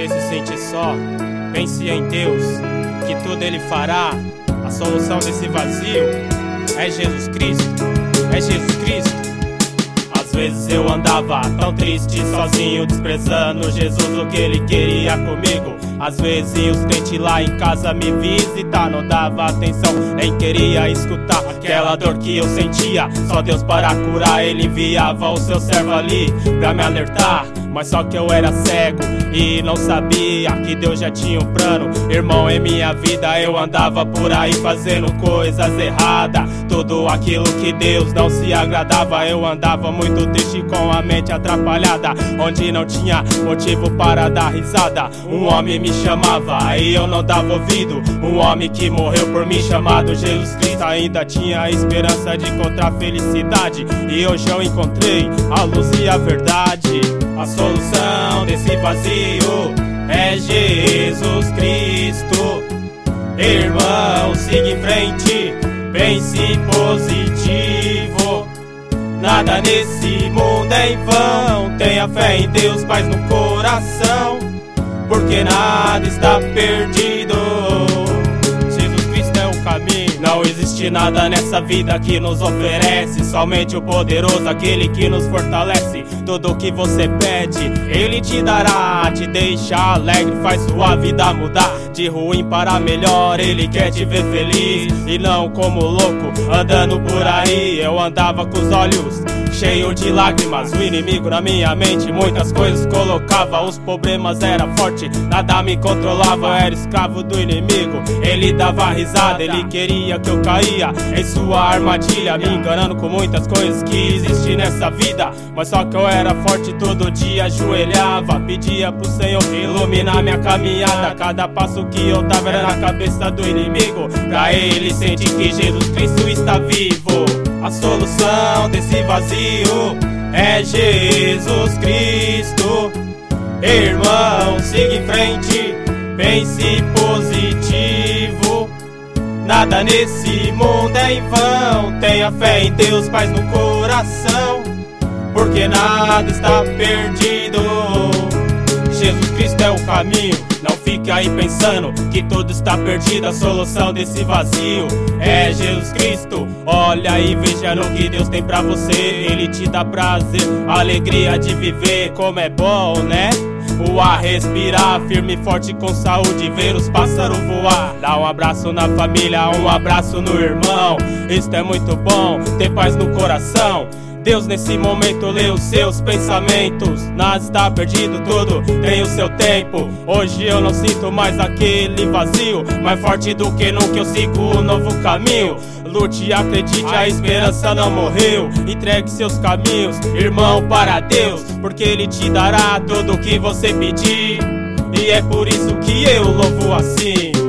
você se sente só, pense em Deus, que tudo Ele fará. A solução desse vazio é Jesus Cristo, é Jesus Cristo. Às vezes eu andava tão triste, sozinho, desprezando Jesus, o que Ele queria comigo. Às vezes os crentes lá em casa me visitar, não dava atenção, nem queria escutar aquela dor que eu sentia. Só Deus para curar, Ele enviava o seu servo ali pra me alertar. Mas só que eu era cego e não sabia que Deus já tinha um plano. Irmão, em minha vida eu andava por aí fazendo coisas erradas, tudo aquilo que Deus não se agradava. Eu andava muito triste com a mente atrapalhada, onde não tinha motivo para dar risada. Um homem me chamava e eu não dava ouvido, um homem que morreu por mim chamado Jesus Cristo. Ainda tinha a esperança de encontrar felicidade, e hoje eu encontrei a luz e a verdade. A solução desse vazio é Jesus Cristo. Irmão, siga em frente, pense positivo. Nada nesse mundo é em vão, tenha fé em Deus, paz no coração, porque nada está perdido. Jesus Cristo é o caminho. Não existe nada nessa vida que nos oferece, somente o poderoso, aquele que nos fortalece. Tudo o que você pede, Ele te dará, te deixa alegre, faz sua vida mudar de ruim para melhor. Ele quer te ver feliz e não como louco andando por aí. Eu andava com os olhos cheio de lágrimas, o inimigo na minha mente muitas coisas colocava. Os problemas era forte, nada me controlava, eu era escravo do inimigo. Ele dava risada, ele queria que eu caía em sua armadilha, me enganando com muitas coisas que existem nessa vida. Mas só que eu era forte, todo dia ajoelhava, pedia pro Senhor iluminar minha caminhada. Cada passo que eu dava era na cabeça do inimigo, pra ele sentir que Jesus Cristo está vivo. A solução desse vazio é Jesus Cristo. Irmão, siga em frente, pense positivo. Nada nesse mundo é em vão, tenha fé em Deus, paz no coração, porque nada está perdido. Jesus Cristo é o caminho, não fique aí pensando que tudo está perdido. A solução desse vazio é Jesus Cristo. Olha e veja no que Deus tem pra você, Ele te dá prazer, alegria de viver. Como é bom, né? O ar respirar, firme e forte com saúde, ver os pássaros voar. Dá um abraço na família, um abraço no irmão. Isto é muito bom, ter paz no coração. Deus nesse momento lê os seus pensamentos. Nada está perdido, tudo tem o seu tempo. Hoje eu não sinto mais aquele vazio, mais forte do que nunca eu sigo um novo caminho. Lute e acredite, a esperança não morreu. Entregue seus caminhos, irmão, para Deus, porque Ele te dará tudo o que você pedir. E é por isso que eu louvo assim.